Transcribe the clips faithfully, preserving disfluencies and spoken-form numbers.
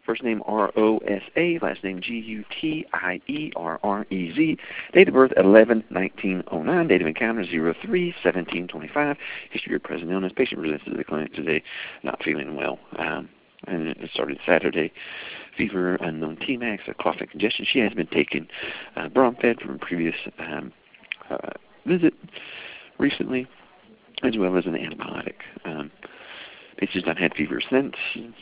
First name R O S A, last name G U T I E R R E Z. Date of birth eleven nineteen oh nine. Date of encounter zero three seventeen twenty-five. History of present illness. Patient presents to the clinic today not feeling well. Um, and it started Saturday. Fever, unknown T max, a cough and congestion. She has been taking uh, Bromfed from a previous um, uh, visit recently, as well as an antibiotic. Um, patient's not had fever since.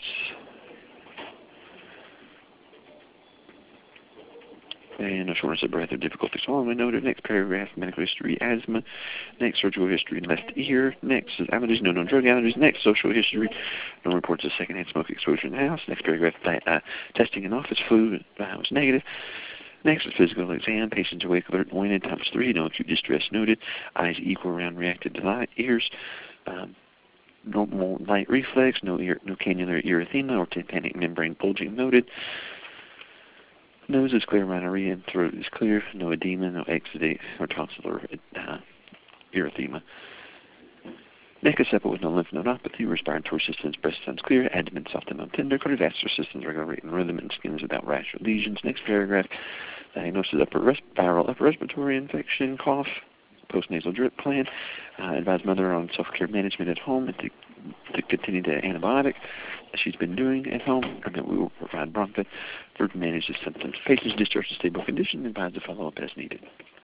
And a shortness of breath or difficulty swallowing noted. Next paragraph, medical history, asthma. Next, surgical history, left ear. Next is allergies, no known drug allergies. Next, social history, no reports of secondhand smoke exposure in the house. Next paragraph, uh, testing in office, flu uh, was negative. Next is physical exam, patient's awake, alert, pointed, times three, no acute distress noted. Eyes equal, round, reacted to light. Ears, um, normal light reflex, no ear, no cannular erythema or tympanic membrane bulging noted. Nose is clear, rhinorrhea, and throat is clear. No edema, no exudate or tonsillar uh, erythema. Neck is separate with no lymph nodopathy. Respiratory system, breast sounds clear. Abdomen soft and non-tender. Cardiovascular system is regular rate and rhythm, and skin is without rash or lesions. Next paragraph, diagnosis upper res- viral upper respiratory infection, cough, postnasal drip plan. Uh, advise mother on self-care management at home and to, to continue the antibiotic she's been doing at home, and that we will provide Bromfed for to manage the symptoms. Patient's discharged in stable condition, advised to follow up as needed.